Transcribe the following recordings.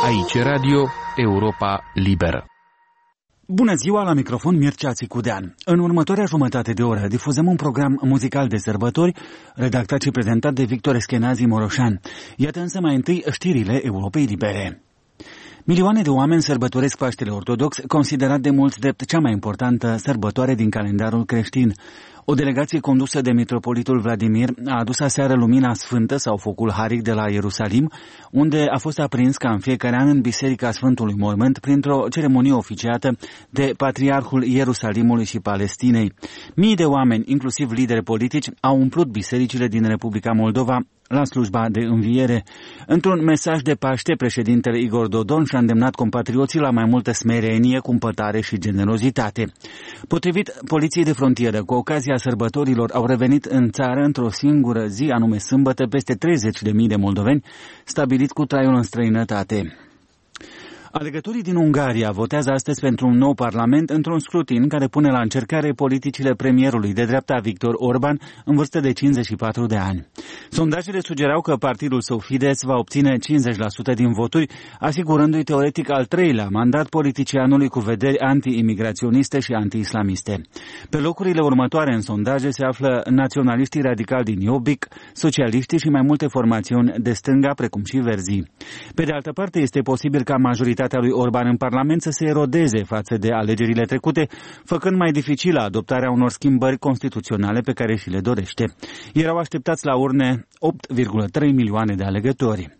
Aici Radio Europa Liberă. Bună ziua, la microfon Mircea Țicudean. În următoarea jumătate de oră difuzăm un program muzical de sărbători, redactat și prezentat de Victor Eschenazi Moroșan. Iată însă mai întâi știrile Europei Libere. Milioane de oameni sărbătoresc Paștele Ortodox, considerat de mulți drept cea mai importantă sărbătoare din calendarul creștin. O delegație condusă de mitropolitul Vladimir a adus aseară lumina sfântă sau focul haric de la Ierusalim, unde a fost aprins ca în fiecare an în Biserica Sfântului Mormânt printr-o ceremonie oficiată de Patriarhul Ierusalimului și Palestinei. Mii de oameni, inclusiv lideri politici, au umplut bisericile din Republica Moldova la slujba de înviere. Într-un mesaj de Paște, președintele Igor Dodon și-a îndemnat compatrioții la mai multă smerenie, cumpătare și generozitate. Potrivit Poliției de Frontieră, cu ocazia sărbătorilor au revenit în țară într-o singură zi, anume sâmbătă, peste 30.000 de moldoveni stabilit cu traiul în străinătate. Alegătorii din Ungaria votează astăzi pentru un nou parlament într-un scrutin care pune la încercare politicile premierului de dreapta Viktor Orban în vârstă de 54 de ani. Sondajele sugerau că partidul său Fidesz va obține 50% din voturi, asigurându-i teoretic al treilea mandat politicianului cu vederi anti-imigraționiste și anti-islamiste. Pe locurile următoare în sondaje se află naționaliștii radicali din Jobbik, socialiștii și mai multe formațiuni de stânga, precum și verzii. Pe de altă parte, este posibil ca majoritatea lui Orban în Parlament să se erodeze față de alegerile trecute, făcând mai dificilă adoptarea unor schimbări constituționale pe care și le dorește. Erau așteptați la urne 8,3 milioane de alegători.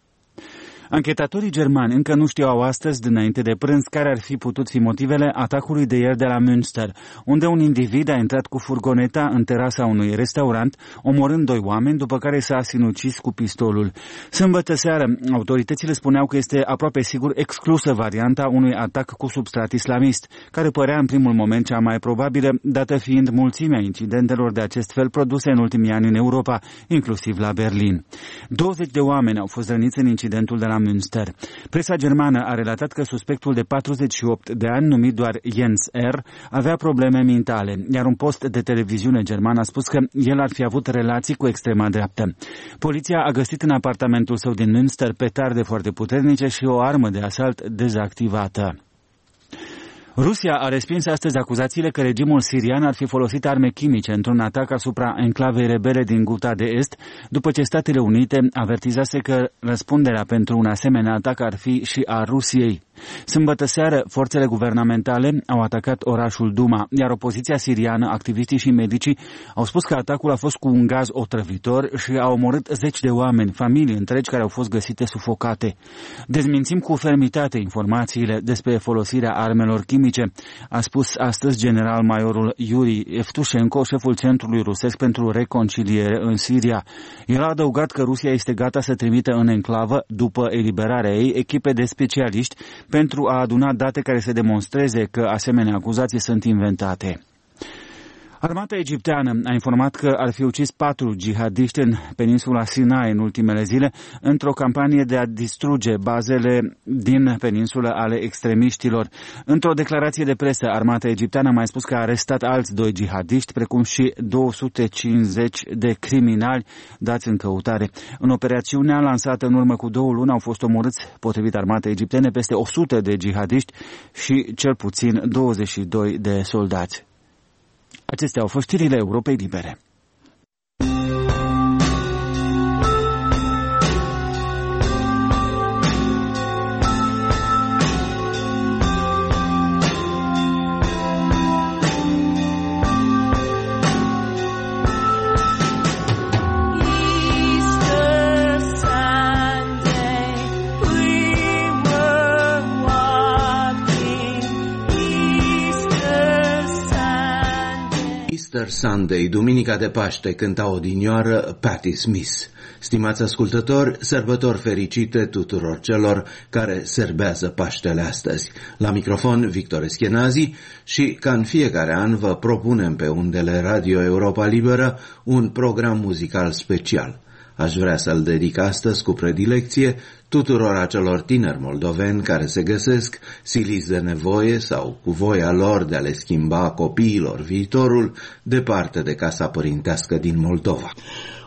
Anchetatorii germani încă nu știau astăzi, dinainte de prânz, care ar fi putut fi motivele atacului de ieri de la Münster, unde un individ a intrat cu furgoneta în terasa unui restaurant, omorând 2 oameni, după care s-a sinucis cu pistolul. Sâmbătă seară, autoritățile spuneau că este aproape sigur exclusă varianta unui atac cu substrat islamist, care părea în primul moment cea mai probabilă, dată fiind mulțimea incidentelor de acest fel produse în ultimii ani în Europa, inclusiv la Berlin. 20 de oameni au fost răniți în incidentul de la Münster. Presa germană a relatat că suspectul de 48 de ani, numit doar Jens R., avea probleme mentale, iar un post de televiziune german a spus că el ar fi avut relații cu extrema dreaptă. Poliția a găsit în apartamentul său din Münster petarde foarte puternice și o armă de asalt dezactivată. Rusia a respins astăzi acuzațiile că regimul sirian ar fi folosit arme chimice într-un atac asupra enclavei rebele din Ghouta de Est, după ce Statele Unite avertizase că răspunderea pentru un asemenea atac ar fi și a Rusiei. Sâmbătă seară, forțele guvernamentale au atacat orașul Duma, iar opoziția siriană, activiștii și medicii au spus că atacul a fost cu un gaz otrăvitor și a omorât 10 de oameni, familii întregi care au fost găsite sufocate. Dezmințim cu fermitate informațiile despre folosirea armelor chimice, a spus astăzi general-majorul Yuri Evtushenko, șeful Centrului Rusesc pentru Reconciliere în Siria. El a adăugat că Rusia este gata să trimită în enclavă, după eliberarea ei, echipe de specialiști pentru a aduna date care să demonstreze că asemenea acuzații sunt inventate. Armata egipteană a informat că ar fi ucis 4 jihadiști în peninsula Sinai în ultimele zile, într-o campanie de a distruge bazele din peninsulă ale extremiștilor. Într-o declarație de presă, armata egipteană a mai spus că a arestat alți 2 jihadiști, precum și 250 de criminali dați în căutare. În operațiunea lansată în urmă cu 2 luni au fost omorâți, potrivit armatei egiptene, peste 100 de jihadiști și cel puțin 22 de soldați. Acestea au fost știrile Europei Libere. Easter Sunday, Duminica de Paște, cânta odinioară Patti Smith. Stimați ascultători, sărbători fericite tuturor celor care serbează Paștele astăzi. La microfon Victor Eschenazi și, ca în fiecare an, vă propunem pe undele Radio Europa Liberă un program muzical special. Aș vrea să-l dedic astăzi cu predilecție tuturor acelor tineri moldoveni care se găsesc siliți de nevoie sau cu voia lor de a le schimba copiilor viitorul departe de casa părintească din Moldova.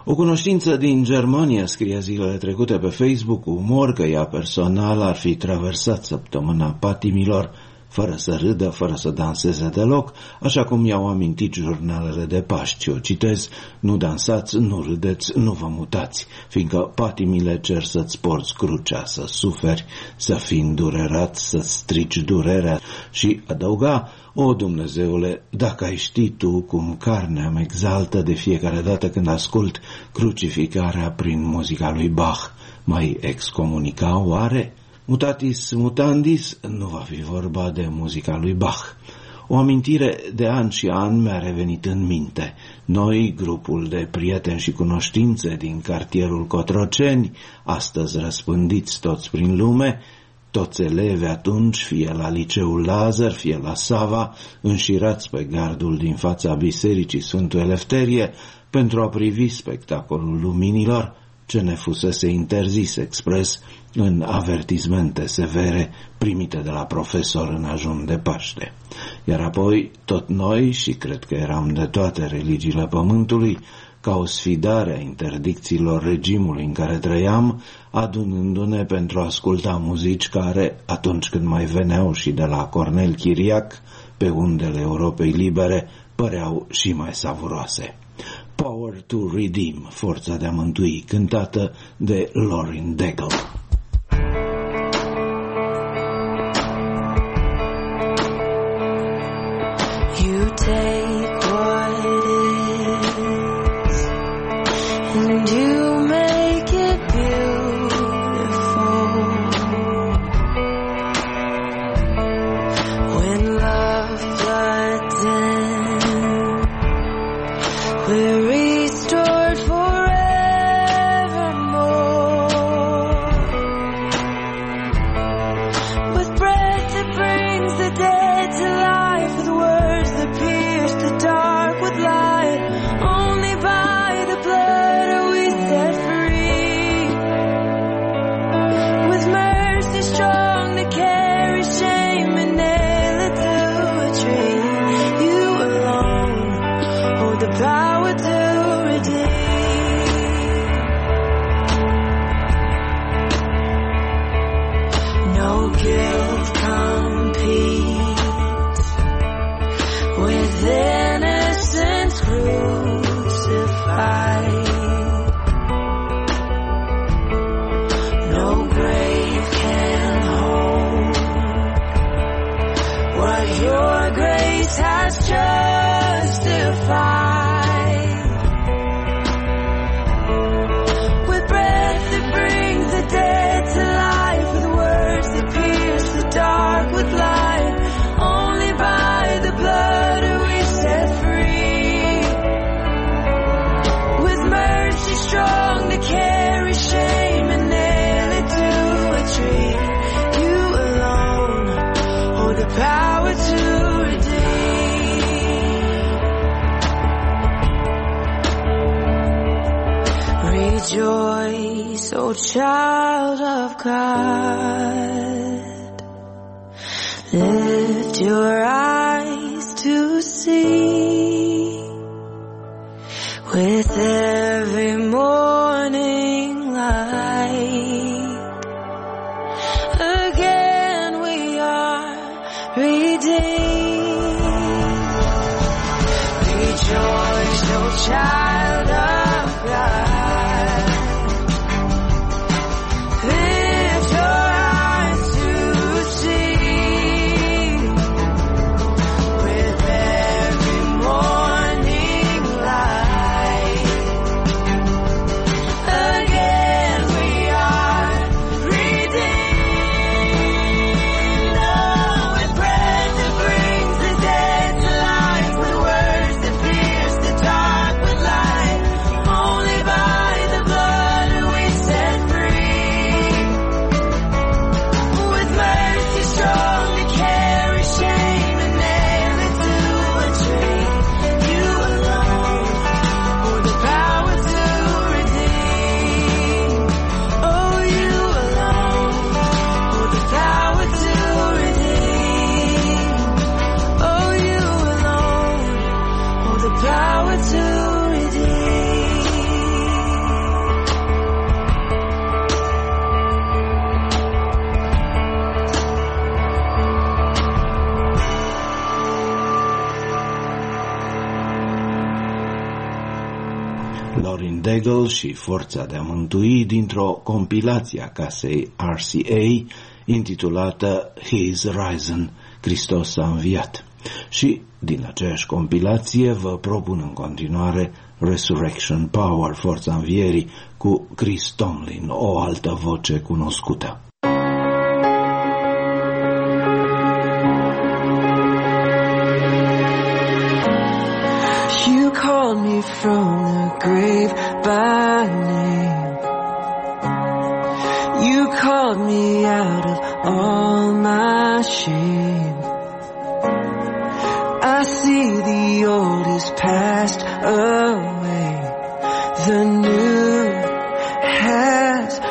O cunoștință din Germania scria zilele trecute pe Facebook cu umor că ea personal ar fi traversat săptămâna patimilor fără să râdă, fără să danseze deloc, așa cum i-au amintit jurnalele de Paști. O citez: nu dansați, nu râdeți, nu vă mutați, fiindcă patimile cer să-ți porți crucea, să suferi, să fii îndurerat, să-ți strici durerea. Și adăuga: o, Dumnezeule, dacă ai ști tu cum carnea mă exaltă de fiecare dată când ascult crucificarea prin muzica lui Bach, mai excomunica oare? Mutatis mutandis, nu va fi vorba de muzica lui Bach. O amintire de an și an mi-a revenit în minte. Noi, grupul de prieteni și cunoștințe din cartierul Cotroceni, astăzi răspândiți toți prin lume, toți elevi atunci, fie la liceul Lazar, fie la Sava, înșirați pe gardul din fața bisericii Sfântul Elefterie pentru a privi spectacolul luminilor, ce ne fusese interzis expres în avertismente severe primite de la profesor în ajun de Paște. Iar apoi tot noi, și cred că eram de toate religiile pământului, ca o sfidare a interdicțiilor regimului în care trăiam, adunându-ne pentru a asculta muzici care, atunci când mai veneau și de la Cornel Chiriac, pe undele Europei libere, păreau și mai savuroase. Power to Redeem, forța de a mântui, cântată de Lauren Daigle. You take what is and you make it beautiful. When love floods in, we're restored forevermore. With breath that brings the dead to life, with words that pierce the dark with light, only by the blood are we set free. With mercy strong to carry shame and nail it to a tree, you alone hold the power to redeem. No guilt competes with innocence crucified. No grave can hold what your grace has justified. With breath that brings the dead to life, with words that pierce the dark with light, only by the blood are we set free. With mercy strong to carry shame and nail it to a tree, you alone hold the power to redeem. Rejoice, O child of God, lift your eyes to see. With every morning light, again we are redeemed. Rejoice, O child of God, lift your eyes to see. With every morning light, again we are redeemed. Oh, with breath that brings the dead to life, with words that pierce the dark with light. Daigle și Forța de a mântui dintr-o compilație a casei RCA intitulată He's Risen, Hristos a înviat. Și din aceeași compilație vă propun în continuare Resurrection Power, Forța învierii, cu Chris Tomlin, o altă voce cunoscută. You called me from the grave by name. You called me out of all my shame. I see the old is passed away, the new has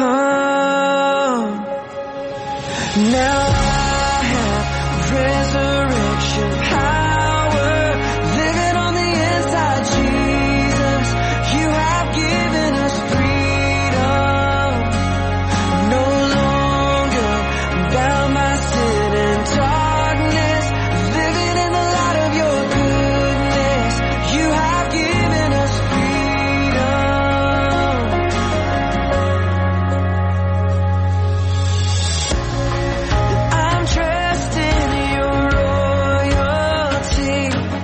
come. Now I have resurrection power living on the inside, Jesus. You have given us freedom. No longer bound by sin and darkness, living in the light of your goodness. You have given us freedom. I'm dressed in your royalty.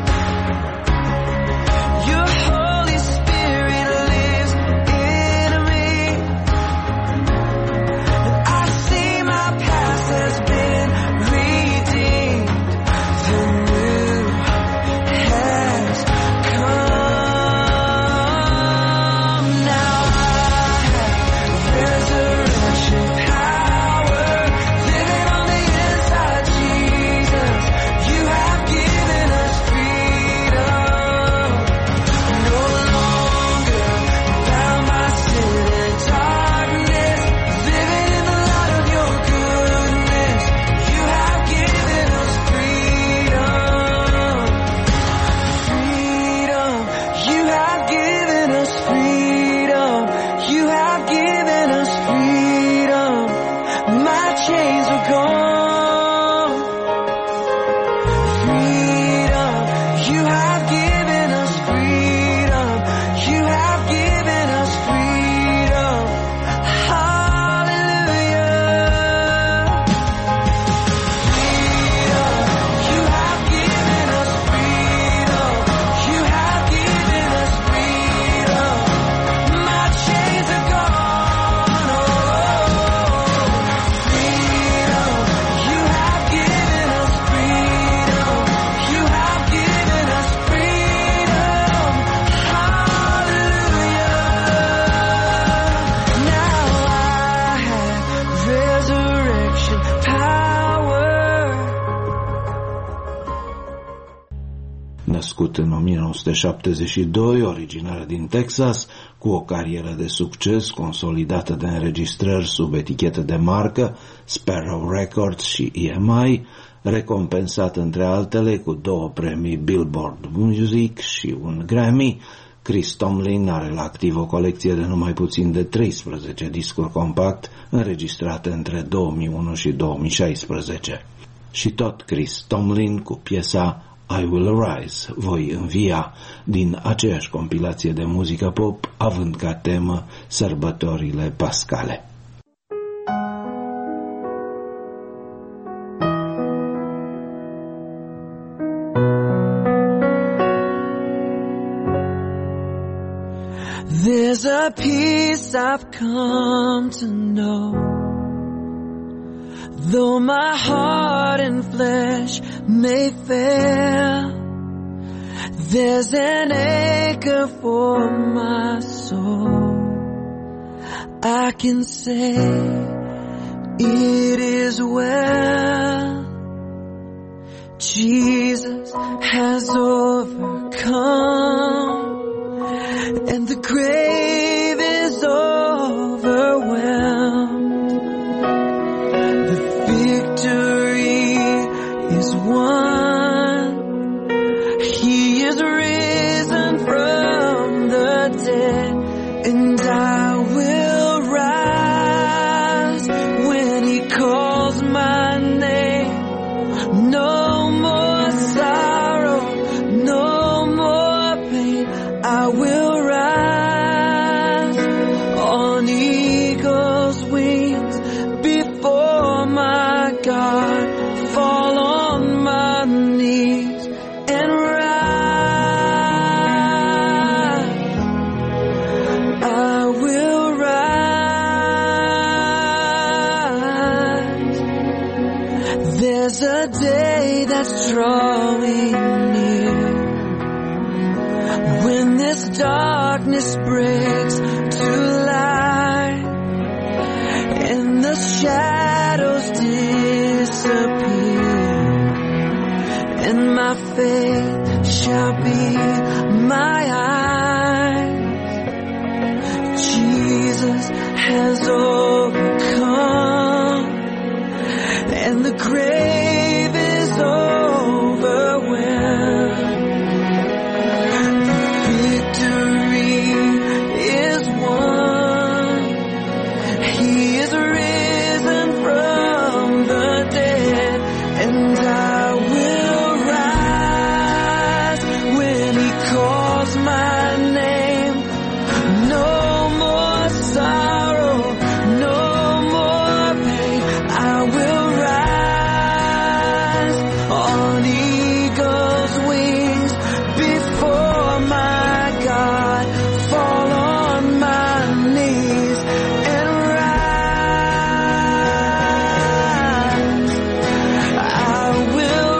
Your Holy Spirit lives in me. I see my past has been redeemed. The new has come. Now I have resurrection power living on the inside, Jesus. You have given us freedom. No longer bound by sin and darkness, living in the light of your goodness. You have given us freedom. Freedom. You have given us freedom. You have given us freedom. My chains are gone. Freedom. You have given us freedom. You have given us freedom. Hallelujah. Freedom. You have given us freedom. You have given us freedom. My chains are gone. Oh, freedom. You have given us freedom. You have given us freedom. Hallelujah. Now I have resurrection power. Născut în 1972, originar din Texas, cu o carieră de succes consolidată de înregistrări sub etichetă de marcă, Sparrow Records și EMI, recompensat între altele cu 2 premii Billboard Music și un Grammy, Chris Tomlin are la activ o colecție de numai puțin de 13 discuri compact înregistrate între 2001 și 2016. Și tot Chris Tomlin cu piesa I Will Arise, voi învia, din aceeași compilație de muzică pop, având ca temă sărbătorile pascale. There's a peace I've come to know, though my heart and flesh may fail. There's an anchor for my soul. I can say it is well. Jesus has overcome, and the grave is overwhelmed. The victory is won. He is risen from the dead, and I will rise when he calls my name. No more sorrow, no more pain. I will rise. drawing near. When this darkness breaks to light and the shadows disappear, and my faith shall be my eyes, Jesus has overcome, and the grave is overwhelmed. The victory is won. He is risen from the dead, and I will rise when He calls my name. No more sorrow, no more pain. I will rise on eagle's wings before my God. Fall on my knees and rise. I will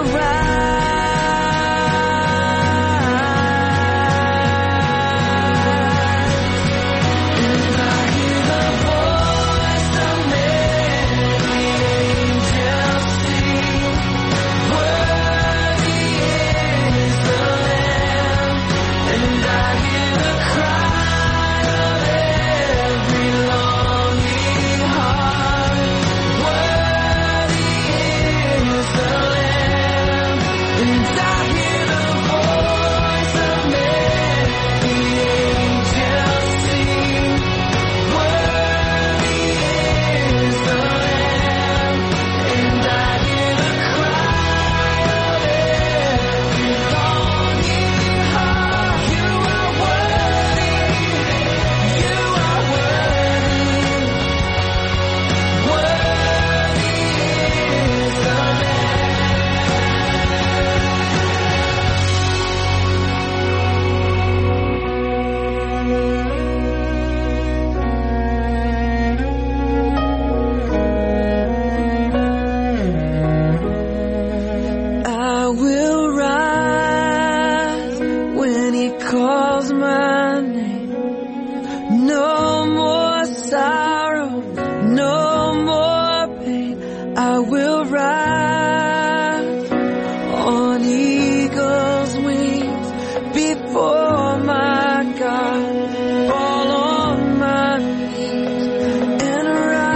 rise. And I hear the voice of many angels sing, worthy is the Lamb. And I hear the cry of every longing heart, worthy is the Lamb. And I hear the voice of many angels sing, worthy is the Lamb. And I hear the cry of every longing heart, you are worthy, you are worthy, worthy is the I will rise when He calls my name. No more sorrow, no more pain. I will rise on eagle's wings before my God. Fall on my knees and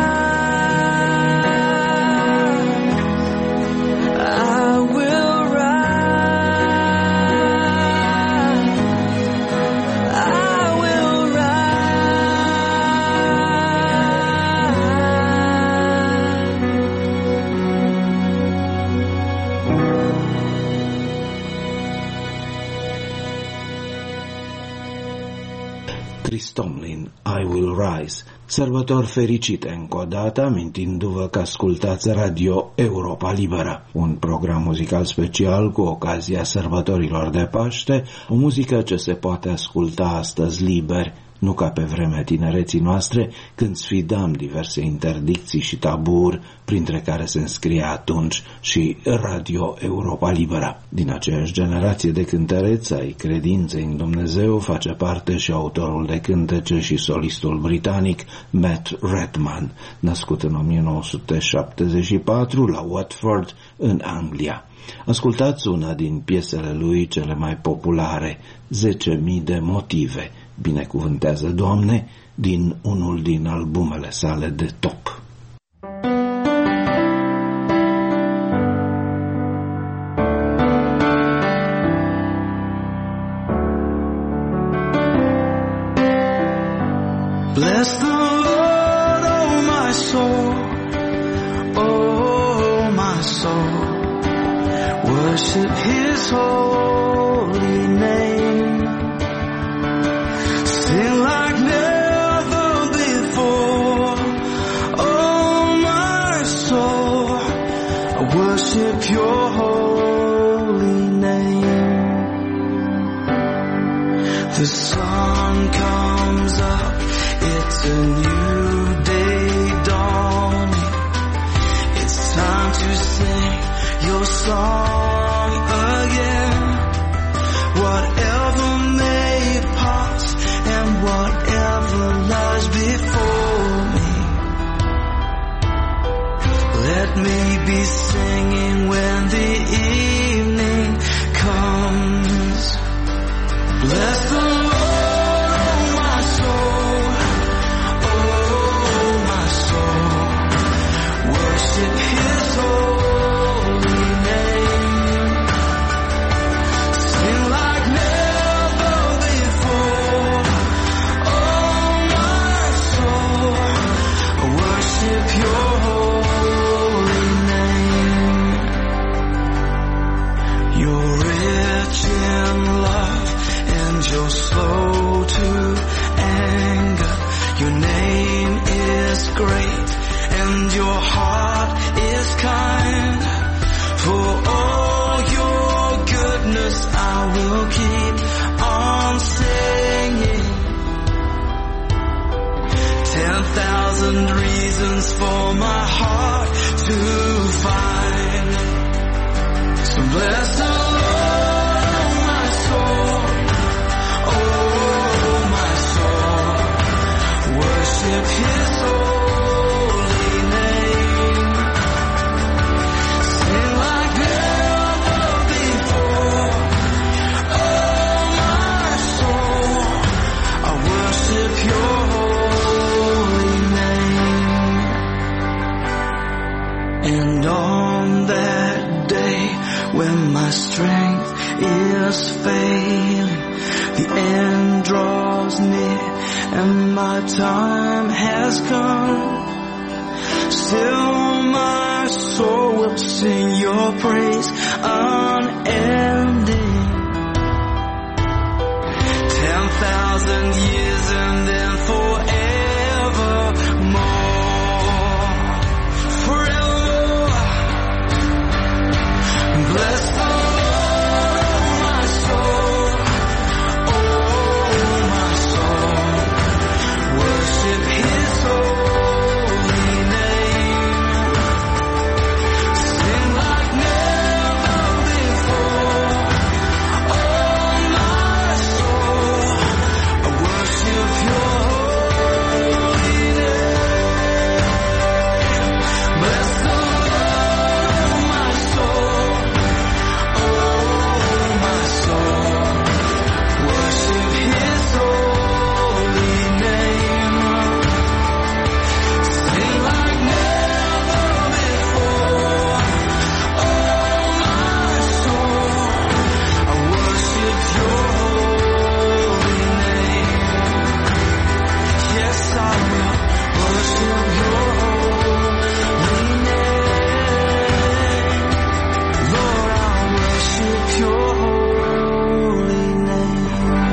rise. I will rise. I will Chris Tomlin, I Will Rise. Sărbători fericite încă o dată, amintindu-vă că ascultați Radio Europa Liberă, un program muzical special cu ocazia sărbătorilor de Paște, o muzică ce se poate asculta astăzi liber, nu ca pe vremea tinereții noastre, când sfidam diverse interdicții și taburi, printre care se înscria atunci și Radio Europa Liberă. Din aceeași generație de cântăreți ai credinței în Dumnezeu face parte și autorul de cântece și solistul britanic Matt Redman, născut în 1974 la Watford, în Anglia. Ascultați una din piesele lui cele mai populare, 10.000 de motive, Binecuvântează, Doamne, din unul din albumele sale de top. Bless the Lord, oh my soul, oh my soul. Worship His holy name. Sing like never before, oh my soul. I worship Your holy name. The sun comes up, it's a new day dawning. It's time to sing Your song be singing when the evening comes. Bless the Lord, oh my soul, oh my soul. Worship His holy name. Sing like never before, oh my soul. Worship Your holy name. You're rich in love and You're slow to anger. Your name is great and Your heart is kind. For all Your goodness I will keep on singing. 10,000 reasons for my heart to find. So bless the Lord, my soul, oh my soul. Worship His holy name. Sing like never before, oh my soul. I worship Your holy name. And on that day when my strength is failing, the end draws near and my time has come, still my soul will sing Your praise unending. 10,000 years and then forevermore. Forevermore. Bless the Lord, oh my soul, oh my soul. Worship His holy name. Sing like never before, oh my soul. I worship Your holy name. Bless the Lord, oh my soul, oh my soul. Worship His holy name. Sing like never before, oh my soul. I worship Your holy name. Yes, I will worship Your holy name. Lord, I worship Your holy name.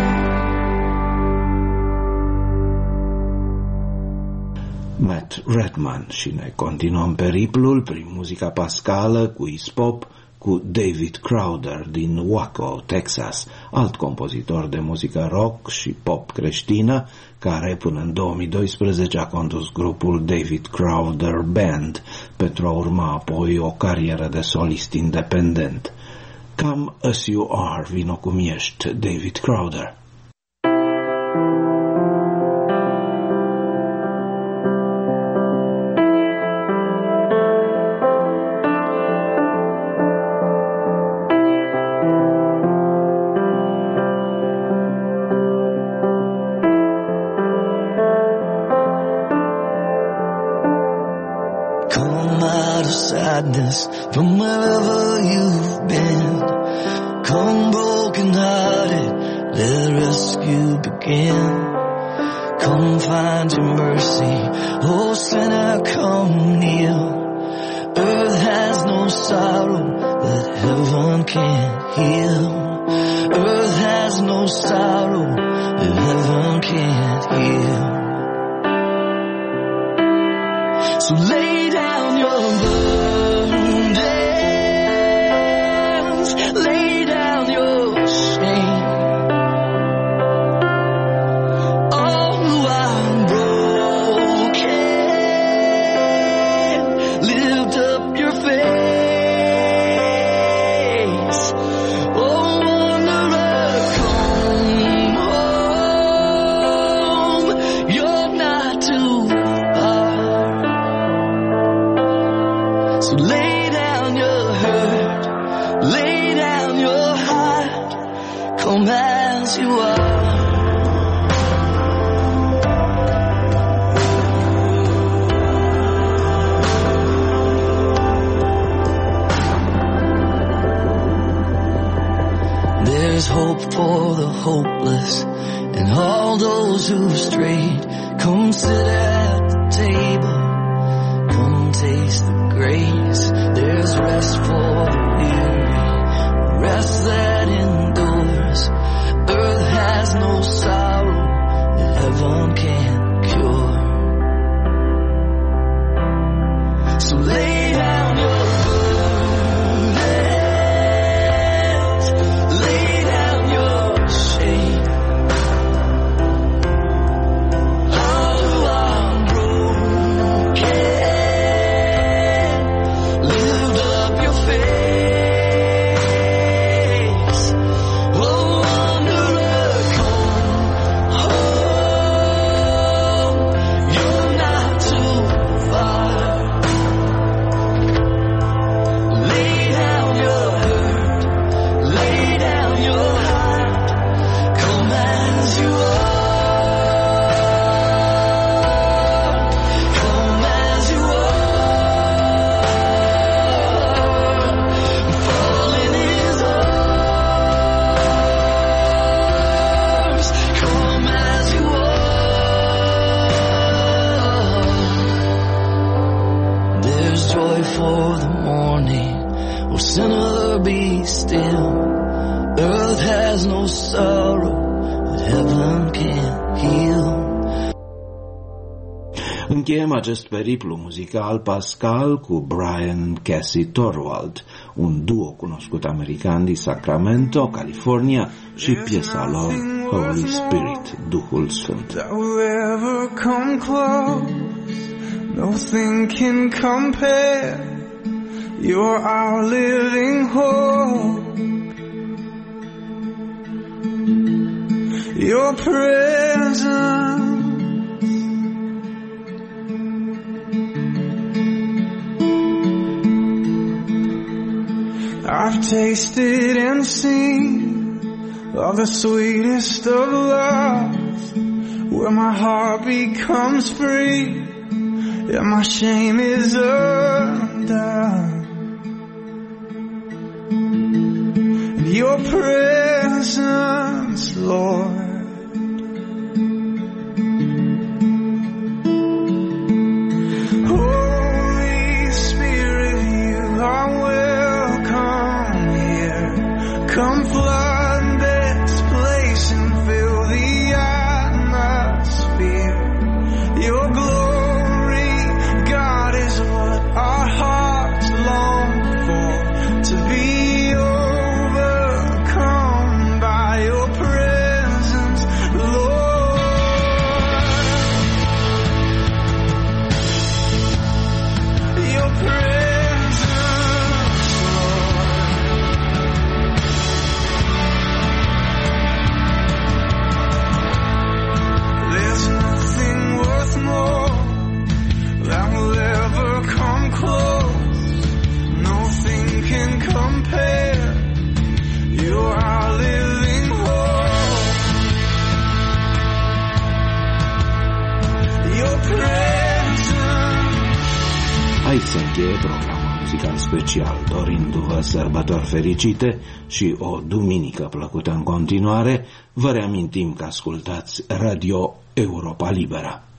Matt Redman și ne continuăm periplul prin muzica pascală cu Ispop, cu David Crowder din Waco, Texas, alt compozitor de muzică rock și pop creștină, care până în 2012 a condus grupul David Crowder Band, pentru a urma apoi o carieră de solist independent. Come As You Are, vino cum ești, David Crowder. Come out of sadness from wherever you've been. Come broken-hearted, let rescue begin. Come find Your mercy, oh sinner, come kneel. Earth has no sorrow that heaven can't heal. Earth has no sorrow that heaven can't heal. So lay down your burdens, lay down your shame. Oh, I'm broken. Lift up your face. Oh, wanderer, come home. You're not too far. hope for the hopeless and all those who've strayed. Come sit at the table, come taste the grace. There's rest for the weary, rest that endures. Earth has no sorrow that heaven can't cure. So lay down your for the morning, oh sinner be still. Earth has no sorrow that heaven can't heal. Încheiem acest periplu muzical pascal cu Brian Cassie Torwald, un duo cunoscut american din Sacramento, California, și piesa lor Holy Spirit, Duhul Sfânt. Nothing can compare. You're our living hope. Your presence I've tasted and seen of the sweetest of loves, where my heart becomes free and my shame is undone. Your presence, Lord, Holy Spirit, you are welcome here. Come flood this place and fill the atmosphere. Your glory, God, is what our hearts long for, to be overcome by your presence, Lord. Your presence, Lord. There's nothing worth more that will ever come close. Nothing can compare. You're our living hope. Your presence. Aici se încheie programul muzical special, dorindu-vă sărbători fericite și o duminică plăcută în continuare. Vă reamintim că ascultați Radio Europa Liberă.